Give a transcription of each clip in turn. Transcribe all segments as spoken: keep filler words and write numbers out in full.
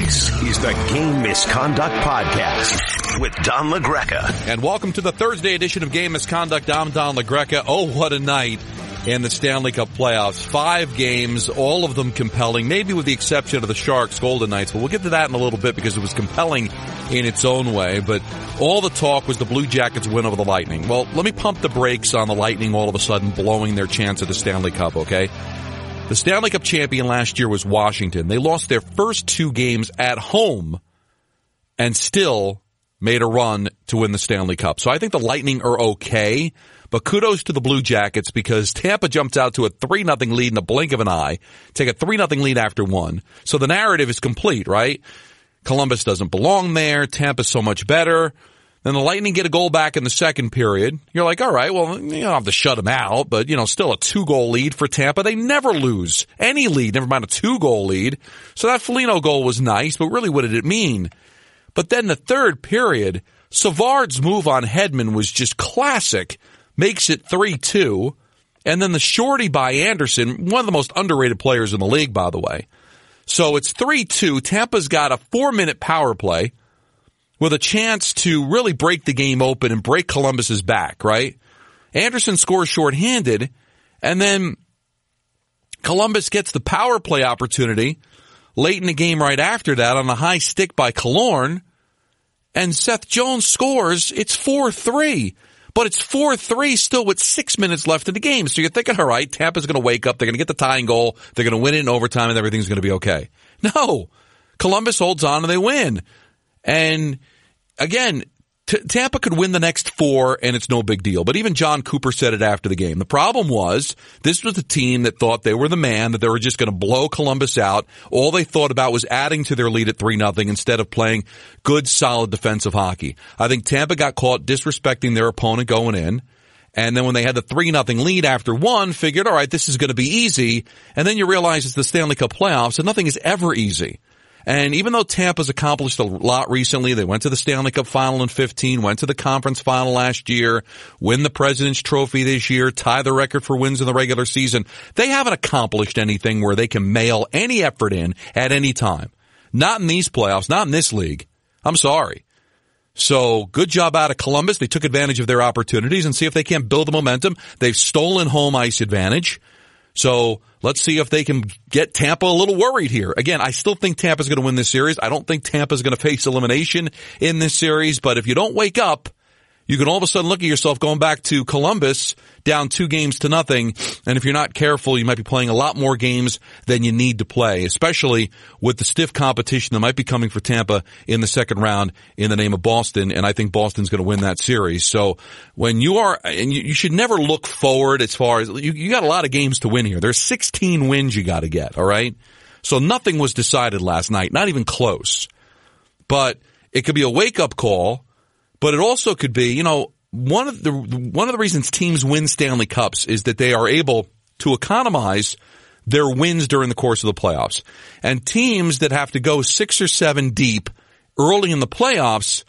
This is the Game Misconduct Podcast with Don LaGreca. And welcome to the Thursday edition of Game Misconduct. I'm Don LaGreca. Oh, what a night in the Stanley Cup playoffs. Five games, all of them compelling, maybe with the exception of the Sharks Golden Knights. But we'll get to that in a little bit because it was compelling in its own way. But all the talk was the Blue Jackets win over the Lightning. Well, let me pump the brakes on the Lightning all of a sudden blowing their chance at the Stanley Cup, okay? The Stanley Cup champion last year was Washington. They lost their first two games at home and still made a run to win the Stanley Cup. So I think the Lightning are okay. But kudos to the Blue Jackets because Tampa jumped out to a three nothing lead in the blink of an eye, take a three nothing lead after one. So the narrative is complete, right? Columbus doesn't belong there. Tampa's so much better. Then the Lightning get a goal back in the second period. You're like, all right, well, you don't have to shut them out, but, you know, still a two-goal lead for Tampa. They never lose any lead, never mind a two-goal lead. So that Foligno goal was nice, but really what did it mean? But then the third period, Savard's move on Hedman was just classic. Makes it three two, and then the shorty by Anderson, one of the most underrated players in the league, by the way. So it's three two. Tampa's got a four-minute power play with a chance to really break the game open and break Columbus's back, right? Anderson scores shorthanded, and then Columbus gets the power play opportunity late in the game right after that on a high stick by Killorn, and Seth Jones scores. It's four three. But it's four three still with six minutes left in the game. So you're thinking, all right, Tampa's going to wake up. They're going to get the tying goal. They're going to win it in overtime and everything's going to be okay. No. Columbus holds on and they win. And again, T- Tampa could win the next four and it's no big deal. But even John Cooper said it after the game. The problem was this was a team that thought they were the man, that they were just going to blow Columbus out. All they thought about was adding to their lead at three nothing instead of playing good, solid defensive hockey. I think Tampa got caught disrespecting their opponent going in. And then when they had the three nothing lead after one, figured, all right, this is going to be easy. And then you realize it's the Stanley Cup playoffs and nothing is ever easy. And even though Tampa's accomplished a lot recently, they went to the Stanley Cup final in fifteen, went to the conference final last year, win the President's Trophy this year, tie the record for wins in the regular season. They haven't accomplished anything where they can mail any effort in at any time. Not in these playoffs, not in this league. I'm sorry. So good job out of Columbus. They took advantage of their opportunities and see if they can't build the momentum. They've stolen home ice advantage. So let's see if they can get Tampa a little worried here. Again, I still think Tampa's going to win this series. I don't think Tampa's going to face elimination in this series, but if you don't wake up, you can all of a sudden look at yourself going back to Columbus down two games to nothing. And if you're not careful, you might be playing a lot more games than you need to play, especially with the stiff competition that might be coming for Tampa in the second round in the name of Boston. And I think Boston's going to win that series. So when you are, and you, you should never look forward as far as you, you got a lot of games to win here. There's sixteen wins you got to get. All right. So nothing was decided last night, not even close, but it could be a wake up call. But it also could be, you know, one of the one of the reasons teams win Stanley Cups is that they are able to economize their wins during the course of the playoffs. And teams that have to go six or seven deep early in the playoffs,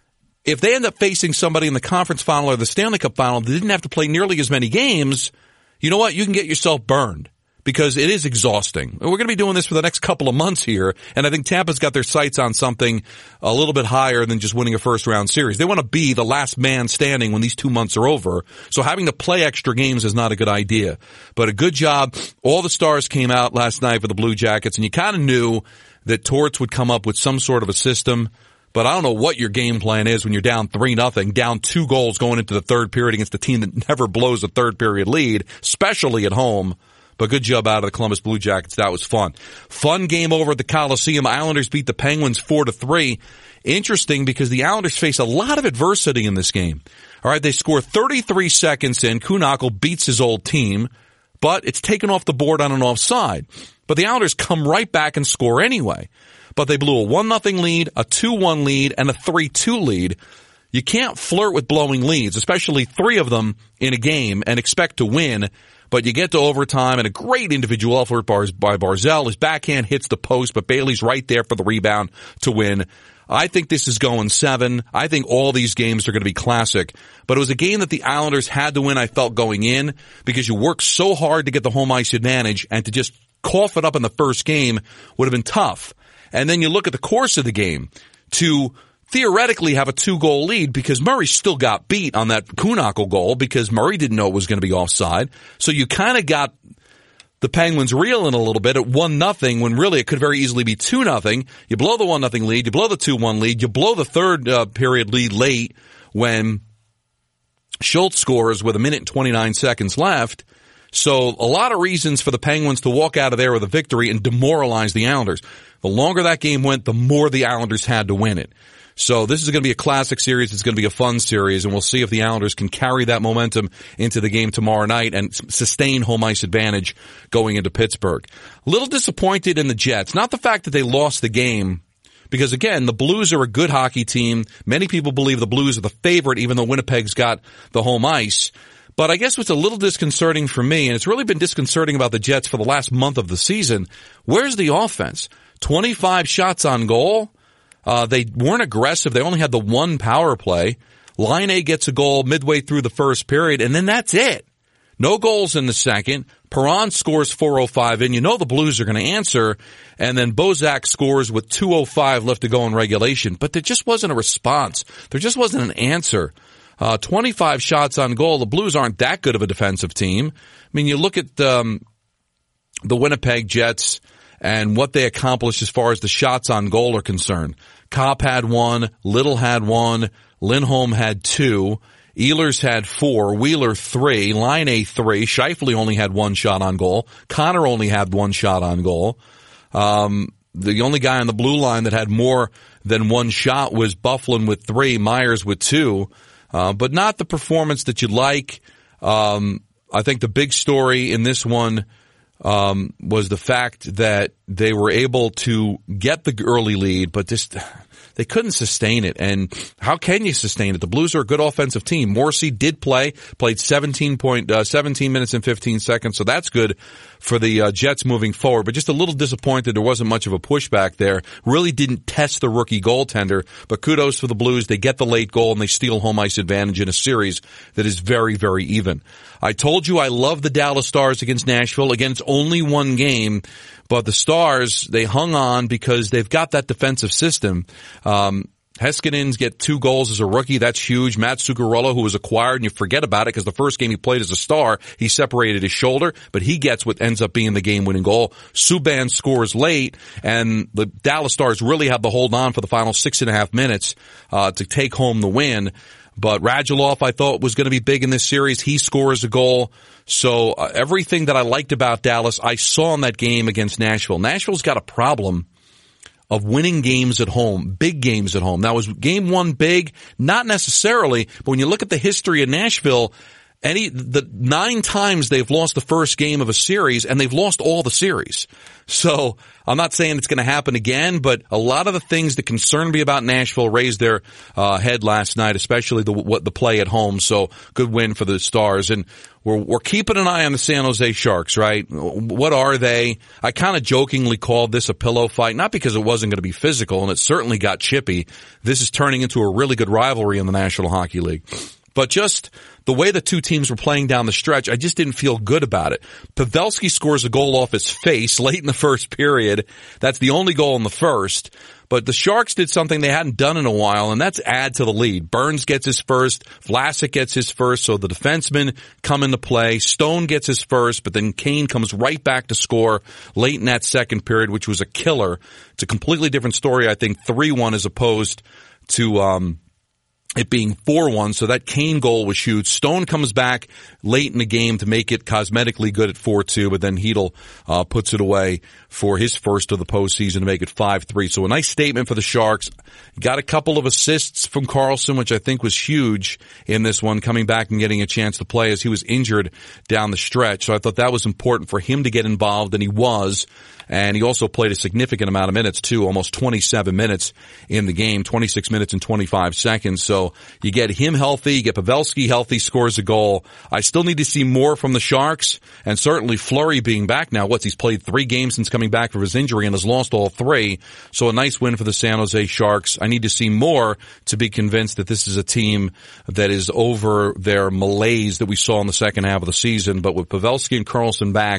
if they end up facing somebody in the conference final or the Stanley Cup final that didn't have to play nearly as many games, you know what? You can get yourself burned. Because it is exhausting. We're going to be doing this for the next couple of months here, and I think Tampa's got their sights on something a little bit higher than just winning a first-round series. They want to be the last man standing when these two months are over, so having to play extra games is not a good idea. But a good job. All the stars came out last night for the Blue Jackets, and you kind of knew that Torts would come up with some sort of a system. But I don't know what your game plan is when you're down three nothing, down two goals going into the third period against a team that never blows a third-period lead, especially at home. But good job out of the Columbus Blue Jackets. That was fun. Fun game over at the Coliseum. Islanders beat the Penguins four to three. Interesting because the Islanders face a lot of adversity in this game. All right, they score thirty-three seconds in. Kuhnhackl beats his old team, but it's taken off the board on an offside. But the Islanders come right back and score anyway. But they blew a one nothing lead, a two one lead, and a three two lead. You can't flirt with blowing leads, especially three of them in a game, and expect to win. But you get to overtime, and a great individual effort by Barzal. His backhand hits the post, but Bailey's right there for the rebound to win. I think this is going seven. I think all these games are going to be classic. But it was a game that the Islanders had to win, I felt, going in, because you worked so hard to get the home ice advantage, and to just cough it up in the first game would have been tough. And then you look at the course of the game to theoretically have a two-goal lead because Murray still got beat on that Kuhnhackl goal because Murray didn't know it was going to be offside. So you kind of got the Penguins reeling a little bit at one nothing when really it could very easily be two nothing. You blow the one nothing lead, you blow the two one lead, you blow the third uh, period lead late when Schultz scores with a minute and twenty-nine seconds left. So a lot of reasons for the Penguins to walk out of there with a victory and demoralize the Islanders. The longer that game went, the more the Islanders had to win it. So this is going to be a classic series. It's going to be a fun series, and we'll see if the Islanders can carry that momentum into the game tomorrow night and sustain home ice advantage going into Pittsburgh. A little disappointed in the Jets. Not the fact that they lost the game, because again, the Blues are a good hockey team. Many people believe the Blues are the favorite, even though Winnipeg's got the home ice. But I guess what's a little disconcerting for me, and it's really been disconcerting about the Jets for the last month of the season, where's the offense? twenty-five shots on goal. Uh, they weren't aggressive. They only had the one power play. Laine gets a goal midway through the first period, and then that's it. No goals in the second. Perron scores four oh five, and you know the Blues are going to answer. And then Bozak scores with two oh five left to go in regulation. But there just wasn't a response. There just wasn't an answer. Uh, twenty-five shots on goal. The Blues aren't that good of a defensive team. I mean, you look at um, the Winnipeg Jets and what they accomplished as far as the shots on goal are concerned. Kopp had one, Little had one, Lindholm had two, Ehlers had four, Wheeler three, Laine three, Scheifele only had one shot on goal, Connor only had one shot on goal. Um, the only guy on the blue line that had more than one shot was Byfuglien with three, Myers with two, uh, but not the performance that you'd like. Um, I think the big story in this one Um, was the fact that they were able to get the early lead, but just they couldn't sustain it. And how can you sustain it? The Blues are a good offensive team. Morrissey did play, played seventeen point, uh, seventeen minutes and fifteen seconds, so that's good for the uh, Jets moving forward. But just a little disappointed there wasn't much of a pushback there. Really didn't test the rookie goaltender, but kudos for the Blues. They get the late goal and they steal home ice advantage in a series that is very, very even. I told you I love the Dallas Stars against Nashville. Again, it's only one game, but the Stars, they hung on because they've got that defensive system. Um, Heskinen's get two goals as a rookie. That's huge. Matt Zuccarello, who was acquired, and you forget about it because the first game he played as a Star, he separated his shoulder, but he gets what ends up being the game-winning goal. Subban scores late, and the Dallas Stars really have to hold on for the final six and a half minutes uh, to take home the win. But Radulov, I thought, was going to be big in this series. He scores a goal. So uh, everything that I liked about Dallas, I saw in that game against Nashville. Nashville's got a problem of winning games at home, big games at home. Now, was game one big? Not necessarily, but when you look at the history of Nashville, any the nine times they've lost the first game of a series, and they've lost all the series. So I'm not saying it's going to happen again, but a lot of the things that concern me about Nashville raised their uh, head last night, especially the what the play at home. So good win for the Stars, and we're we're keeping an eye on the San Jose Sharks. Right? What are they? I kind of jokingly called this a pillow fight, not because it wasn't going to be physical, and it certainly got chippy. This is turning into a really good rivalry in the National Hockey League. But just the way the two teams were playing down the stretch, I just didn't feel good about it. Pavelski scores a goal off his face late in the first period. That's the only goal in the first. But the Sharks did something they hadn't done in a while, and that's add to the lead. Burns gets his first. Vlasic gets his first, so the defensemen come into play. Stone gets his first, but then Kane comes right back to score late in that second period, which was a killer. It's a completely different story, I think, three one as opposed to um it being four one, so that Kane goal was huge. Stone comes back late in the game to make it cosmetically good at four two, but then Hedl uh, puts it away for his first of the postseason to make it five three. So a nice statement for the Sharks. Got a couple of assists from Karlsson, which I think was huge in this one, coming back and getting a chance to play as he was injured down the stretch. So I thought that was important for him to get involved, and he was. And he also played a significant amount of minutes, too, almost twenty-seven minutes in the game, twenty-six minutes and twenty-five seconds. So you get him healthy, you get Pavelski healthy, scores a goal. I still need to see more from the Sharks, and certainly Fleury being back now. What's he's played three games since coming back from his injury and has lost all three. So a nice win for the San Jose Sharks. I need to see more to be convinced that this is a team that is over their malaise that we saw in the second half of the season. But with Pavelski and Karlsson back,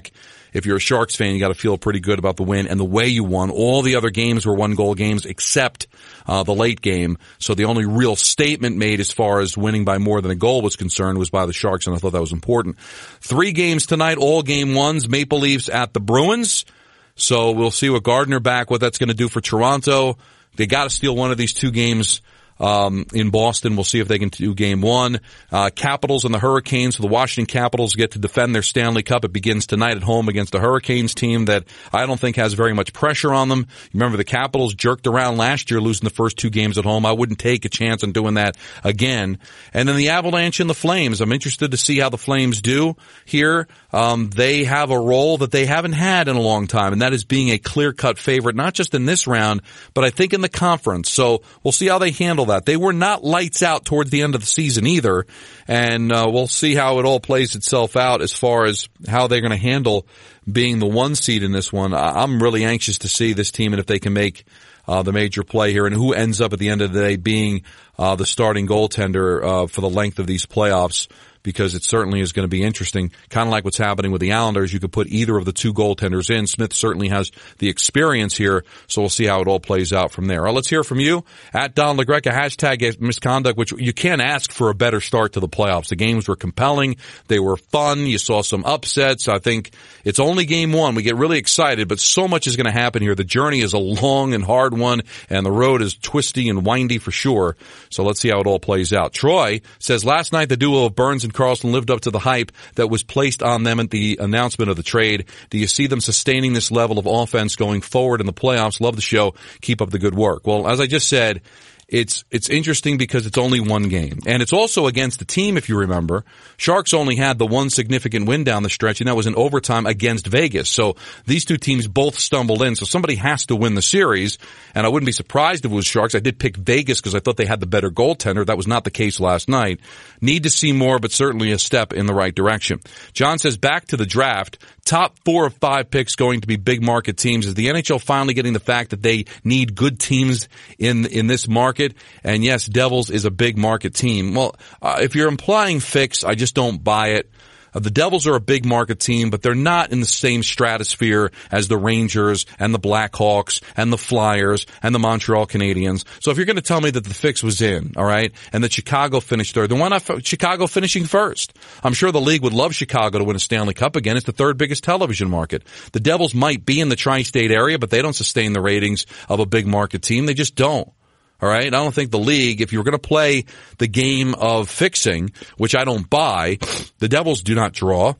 if you're a Sharks fan, you got to feel pretty good about the win and the way you won. All the other games were one-goal games except uh, the late game. So the only real statement made as far as winning by more than a goal was concerned was by the Sharks, and I thought that was important. Three games tonight, all game ones. Maple Leafs at the Bruins. So we'll see with Gardner back, what that's going to do for Toronto. They got to steal one of these two games um in Boston. We'll see if they can do game one. Uh Capitals and the Hurricanes. So the Washington Capitals get to defend their Stanley Cup. It begins tonight at home against the Hurricanes team that I don't think has very much pressure on them. Remember, the Capitals jerked around last year, losing the first two games at home. I wouldn't take a chance on doing that again. And then the Avalanche and the Flames. I'm interested to see how the Flames do here. Um they have a role that they haven't had in a long time, and that is being a clear-cut favorite, not just in this round, but I think in the conference. So we'll see how they handle that. They were not lights out towards the end of the season either, and uh, we'll see how it all plays itself out as far as how they're going to handle being the one seed in this one. I'm really anxious to see this team and if they can make uh, the major play here, and who ends up at the end of the day being uh, the starting goaltender uh, for the length of these playoffs, because it certainly is going to be interesting. Kind of like what's happening with the Islanders. You could put either of the two goaltenders in. Smith certainly has the experience here, so we'll see how it all plays out from there. All right, let's hear from you. At Don LaGreca, hashtag misconduct, which you can't ask for a better start to the playoffs. The games were compelling. They were fun. You saw some upsets. I think it's only game one. We get really excited, but so much is going to happen here. The journey is a long and hard one, and the road is twisty and windy for sure. So let's see how it all plays out. Troy says, last night the duo of Burns and Carlson lived up to the hype that was placed on them at the announcement of the trade. Do you see them sustaining this level of offense going forward in the playoffs? Love the show. Keep up the good work. Well, as I just said, It's, it's interesting because it's only one game. And it's also against the team, if you remember. Sharks only had the one significant win down the stretch, and that was in overtime against Vegas. So these two teams both stumbled in. So somebody has to win the series. And I wouldn't be surprised if it was Sharks. I did pick Vegas because I thought they had the better goaltender. That was not the case last night. Need to see more, but certainly a step in the right direction. John says, back to the draft. Top four of five picks going to be big market teams. Is the N H L finally getting the fact that they need good teams in in this market? And yes, Devils is a big market team. Well, uh, if you're implying fix, I just don't buy it. Uh, the Devils are a big market team, but they're not in the same stratosphere as the Rangers and the Blackhawks and the Flyers and the Montreal Canadiens. So if you're going to tell me that the fix was in, all right, and that Chicago finished third, then why not f- Chicago finishing first? I'm sure the league would love Chicago to win a Stanley Cup again. It's the third biggest television market. The Devils might be in the tri-state area, but they don't sustain the ratings of a big market team. They just don't. All right. I don't think the league, if you're going to play the game of fixing, which I don't buy, the Devils do not draw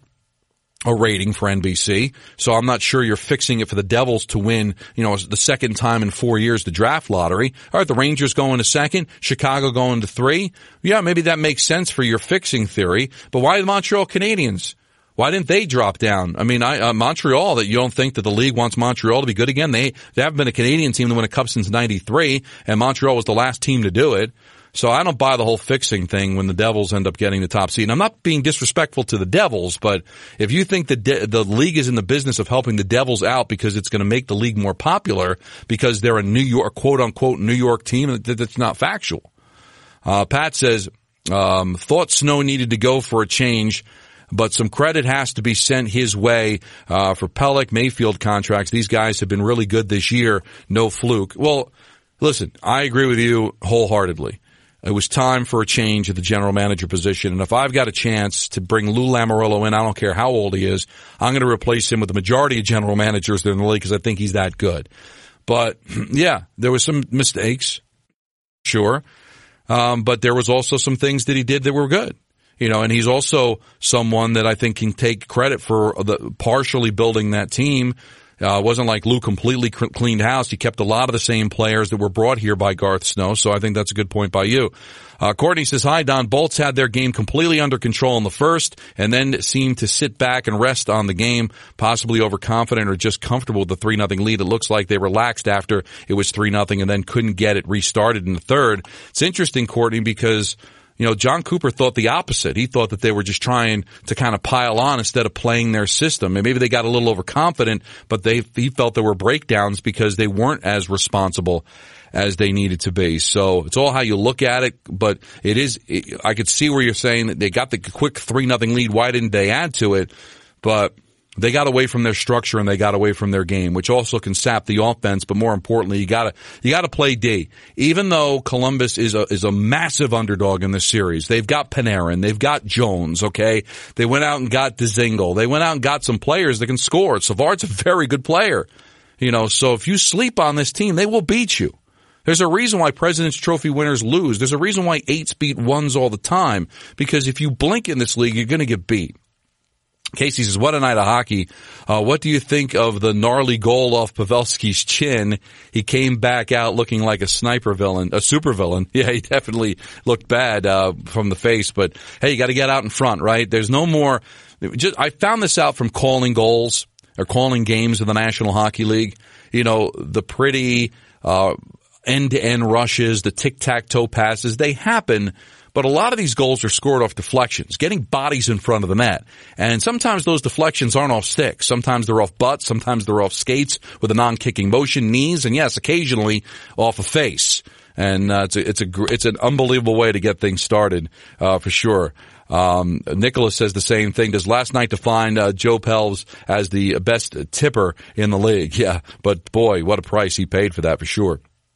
a rating for N B C. So I'm not sure you're fixing it for the Devils to win, you know, the second time in four years the draft lottery. All right. The Rangers going to second, Chicago going to three. Yeah, maybe that makes sense for your fixing theory. But why the Montreal Canadiens? Why didn't they drop down? I mean, I, uh, Montreal, that you don't think that the league wants Montreal to be good again? They, they haven't been a Canadian team to win a cup since ninety-three, and Montreal was the last team to do it. So I don't buy the whole fixing thing when the Devils end up getting the top seed. And I'm not being disrespectful to the Devils, but if you think the de- the league is in the business of helping the Devils out because it's going to make the league more popular because they're a New York, quote unquote, New York team, that's not factual. Uh, Pat says, um, thought Snow needed to go for a change, but some credit has to be sent his way uh for Pelech, Mayfield contracts. These guys have been really good this year. No fluke. Well, listen, I agree with you wholeheartedly. It was time for a change at the general manager position. And if I've got a chance to bring Lou Lamoriello in, I don't care how old he is, I'm going to replace him with the majority of general managers that are in the league because I think he's that good. But, yeah, there was some mistakes, sure. Um, but there was also some things that he did that were good. You know, and he's also someone that I think can take credit for the partially building that team. Uh, it wasn't like Lou completely cleaned house. He kept a lot of the same players that were brought here by Garth Snow, so I think that's a good point by you. Uh, Courtney says, hi, Don. Bolts had their game completely under control in the first and then seemed to sit back and rest on the game, possibly overconfident or just comfortable with the three nothing lead. It looks like they relaxed after it was three nothing and then couldn't get it restarted in the third. It's interesting, Courtney, because you know, John Cooper thought the opposite. He thought that they were just trying to kind of pile on instead of playing their system. And maybe they got a little overconfident, but they he felt there were breakdowns because they weren't as responsible as they needed to be. So it's all how you look at it, but it is, it, I could see where you're saying that they got the quick three nothing lead. Why didn't they add to it? But They got away from their structure and they got away from their game, which also can sap the offense. But more importantly, you gotta, you gotta play D. Even though Columbus is a, is a massive underdog in this series, they've got Panarin, they've got Jones, okay? They went out and got Dzingel. They went out and got some players that can score. Savard's a very good player. You know, so if you sleep on this team, they will beat you. There's a reason why President's Trophy winners lose. There's a reason why eights beat ones all the time. Because if you blink in this league, you're gonna get beat. Casey says, what a night of hockey. Uh, what do you think of the gnarly goal off Pavelski's chin? He came back out looking like a sniper villain, a super villain. Yeah, he definitely looked bad, uh, from the face, but hey, you gotta get out in front, right? There's no more, just, I found this out from calling goals or calling games in the National Hockey League. You know, the pretty, uh, end-to-end rushes, the tic-tac-toe passes, they happen. But a lot of these goals are scored off deflections, getting bodies in front of the net. And sometimes those deflections aren't off sticks. Sometimes they're off butts. Sometimes they're off skates with a non-kicking motion, knees, and yes, occasionally off a face. And uh, it's a, it's a it's an unbelievable way to get things started, uh, for sure. Um, Nicholas says the same thing. Does last night define uh, Joe Pelves as the best tipper in the league? Yeah, but boy, what a price he paid for that, for sure.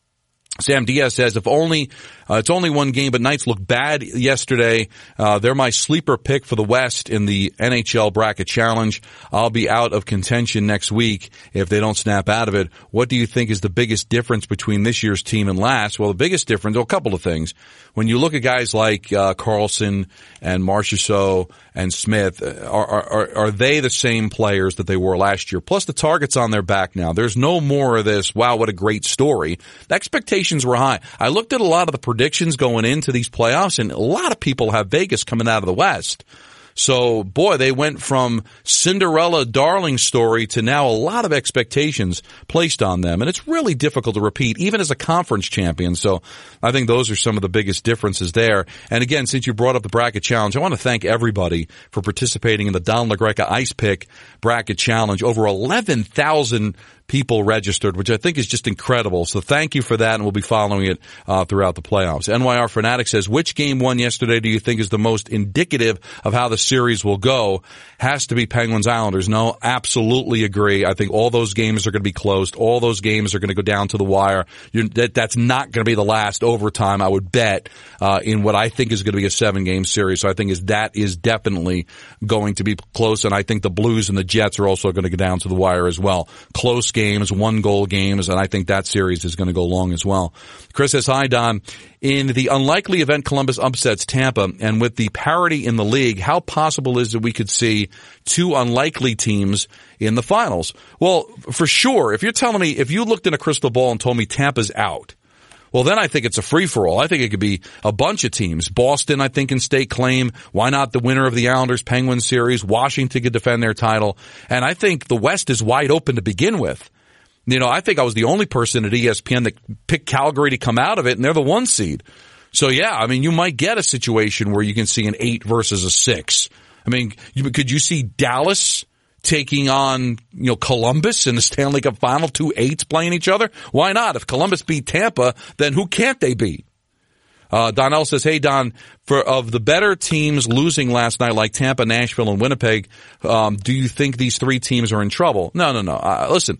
Sam Diaz says, if only, uh, it's only one game, but Knights look bad yesterday. Uh, they're my sleeper pick for the West in the N H L Bracket Challenge. I'll be out of contention next week if they don't snap out of it. What do you think is the biggest difference between this year's team and last? Well, the biggest difference, well, a couple of things. When you look at guys like, uh, Carlson and Marchessault and Smith, are, are, are they the same players that they were last year? Plus the target's on their back now. There's no more of this, wow, what a great story. The expectations were high. I looked at a lot of the predictions going into these playoffs, and a lot of people have Vegas coming out of the West. So, boy, they went from Cinderella darling story to now a lot of expectations placed on them. And it's really difficult to repeat, even as a conference champion. So I think those are some of the biggest differences there. And again, since you brought up the Bracket Challenge, I want to thank everybody for participating in the Don LaGreca Ice Pick Bracket Challenge. Over eleven thousand people registered, which I think is just incredible. So thank you for that, and we'll be following it uh, throughout the playoffs. N Y R Fanatic says, which game won yesterday do you think is the most indicative of how the series will go? Has to be Penguins Islanders. No, absolutely agree. I think all those games are going to be closed. All those games are going to go down to the wire. You're, that, that's not going to be the last overtime, I would bet, uh, in what I think is going to be a seven-game series. So I think is that is definitely going to be close, and I think the Blues and the Jets are also going to go down to the wire as well. Close games, one-goal games, and I think that series is going to go long as well. Chris says, hi, Don. In the unlikely event Columbus upsets Tampa, and with the parity in the league, how possible is it we could see two unlikely teams in the finals? Well, for sure, if you're telling me, if you looked in a crystal ball and told me Tampa's out, well, then I think it's a free-for-all. I think it could be a bunch of teams. Boston, I think, can stake claim. Why not the winner of the Islanders-Penguins series? Washington could defend their title. And I think the West is wide open to begin with. You know, I think I was the only person at E S P N that picked Calgary to come out of it, and they're the one seed. So, yeah, I mean, you might get a situation where you can see an eight versus a six. I mean, you, could you see Dallas taking on, you know, Columbus in the Stanley Cup final, two eights playing each other? Why not? If Columbus beat Tampa, then who can't they beat? Uh, Donnell says, hey, Don, for of the better teams losing last night, like Tampa, Nashville, and Winnipeg, um, do you think these three teams are in trouble? No, no, no. Uh, listen,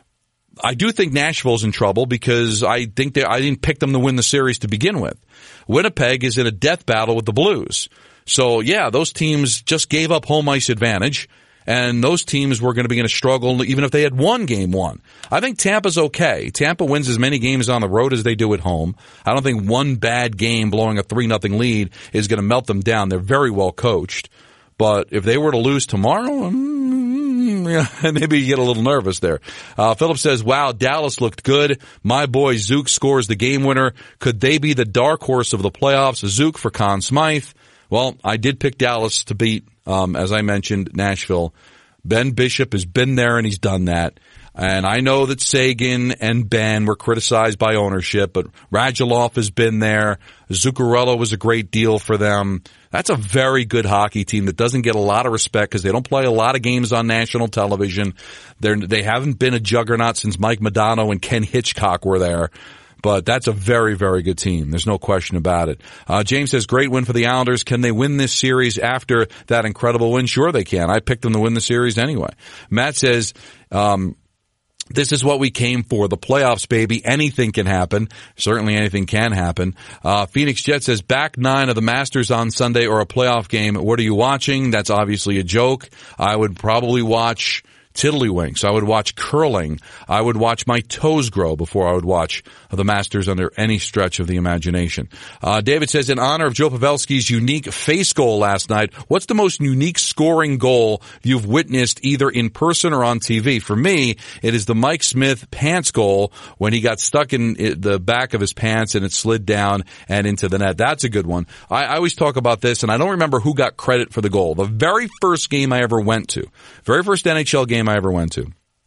I do think Nashville's in trouble because I think they, I didn't pick them to win the series to begin with. Winnipeg is in a death battle with the Blues. So, yeah, those teams just gave up home ice advantage. And those teams were going to be in a struggle even if they had won game one. I think Tampa's okay. Tampa wins as many games on the road as they do at home. I don't think one bad game blowing a three nothing lead is going to melt them down. They're very well coached. But if they were to lose tomorrow, mm, yeah, maybe you get a little nervous there. Uh, Philip says, wow, Dallas looked good. My boy Zook scores the game winner. Could they be the dark horse of the playoffs? Zook for Conn Smythe. Well, I did pick Dallas to beat, um, as I mentioned, Nashville. Ben Bishop has been there and he's done that. And I know that Sagan and Ben were criticized by ownership, but Radulov has been there. Zuccarello was a great deal for them. That's a very good hockey team that doesn't get a lot of respect because they don't play a lot of games on national television. They're, they haven't been a juggernaut since Mike Modano and Ken Hitchcock were there. But that's a very, very good team. There's no question about it. Uh, James says, great win for the Islanders. Can they win this series after that incredible win? Sure they can. I picked them to win the series anyway. Matt says, um, this is what we came for. The playoffs, baby. Anything can happen. Certainly anything can happen. Uh, Phoenix Jet says, back nine of the Masters on Sunday or a playoff game. What are you watching? That's obviously a joke. I would probably watch Tiddlywinks. I would watch curling. I would watch my toes grow before I would watch the Masters under any stretch of the imagination. Uh, David says, in honor of Joe Pavelski's unique face goal last night, what's the most unique scoring goal you've witnessed either in person or on T V? For me, it is the Mike Smith pants goal when he got stuck in the back of his pants and it slid down and into the net. That's a good one. I, I always talk about this, and I don't remember who got credit for the goal. The very first game I ever went to, very first N H L game I ever went to,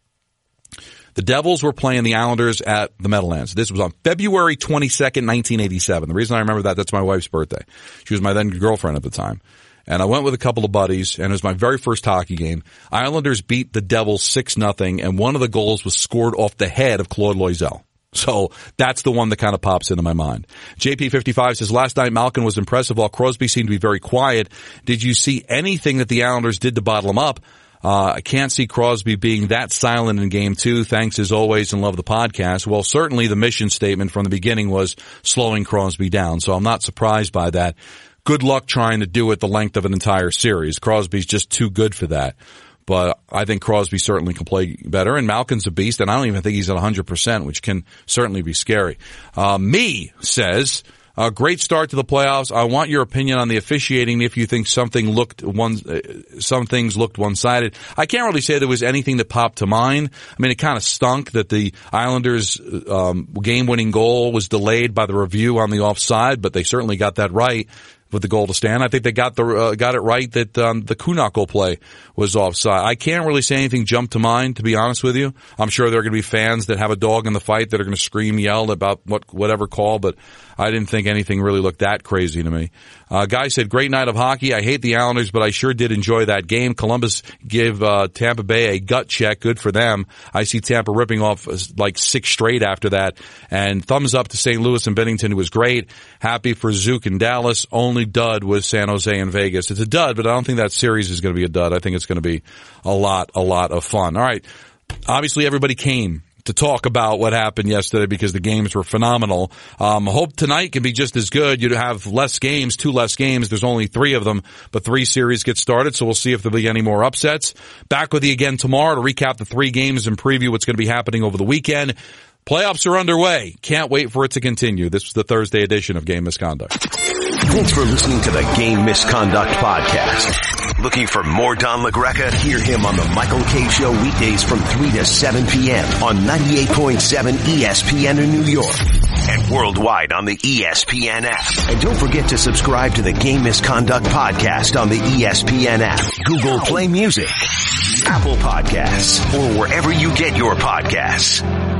the Devils were playing the Islanders at the Meadowlands. This was on February twenty-second, nineteen eighty-seven. The reason I remember that, that's my wife's birthday. She was my then girlfriend at the time. And I went with a couple of buddies, and it was my very first hockey game. Islanders beat the Devils six nothing, and one of the goals was scored off the head of Claude Loisel. So that's the one that kind of pops into my mind. J P fifty-five says, last night Malkin was impressive while Crosby seemed to be very quiet. Did you see anything that the Islanders did to bottle him up? Uh, I can't see Crosby being that silent in game two. Thanks as always and love the podcast. Well, certainly the mission statement from the beginning was slowing Crosby down, so I'm not surprised by that. Good luck trying to do it the length of an entire series. Crosby's just too good for that. But I think Crosby certainly can play better, and Malkin's a beast, and I don't even think he's at one hundred percent, which can certainly be scary. Uh, me says, a great start to the playoffs. I want your opinion on the officiating if you think something looked one, uh, some things looked one-sided. I can't really say there was anything that popped to mind. I mean, it kind of stunk that the Islanders' um, game-winning goal was delayed by the review on the offside, but they certainly got that right with the goal to stand. I think they got the uh, got it right that um, the Kunakko play was offside. I can't really say anything jump to mind, to be honest with you. I'm sure there are going to be fans that have a dog in the fight that are going to scream, yell about what whatever call, but I didn't think anything really looked that crazy to me. Uh, guy said, great night of hockey. I hate the Islanders, but I sure did enjoy that game. Columbus give uh, Tampa Bay a gut check. Good for them. I see Tampa ripping off uh, like six straight after that. And thumbs up to Saint Louis and Bennington. It was great. Happy for Zook and Dallas. Only dud was San Jose and Vegas. It's a dud, but I don't think that series is going to be a dud. I think it's going to be a lot, a lot of fun. All right. Obviously, everybody came to talk about what happened yesterday because the games were phenomenal. Um, hope tonight can be just as good. You'd have less games, two less games. There's only three of them, but three series get started, so we'll see if there'll be any more upsets. Back with you again tomorrow to recap the three games and preview what's going to be happening over the weekend. Playoffs are underway. Can't wait for it to continue. This was the Thursday edition of Game Misconduct. Thanks for listening to the Game Misconduct Podcast. Looking for more Don LaGreca? Hear him on the Michael Kay Show weekdays from three to seven p.m. on ninety-eight point seven E S P N in New York and worldwide on the E S P N app. And don't forget to subscribe to the Game Misconduct Podcast on the E S P N app, Google Play Music, Apple Podcasts, or wherever you get your podcasts.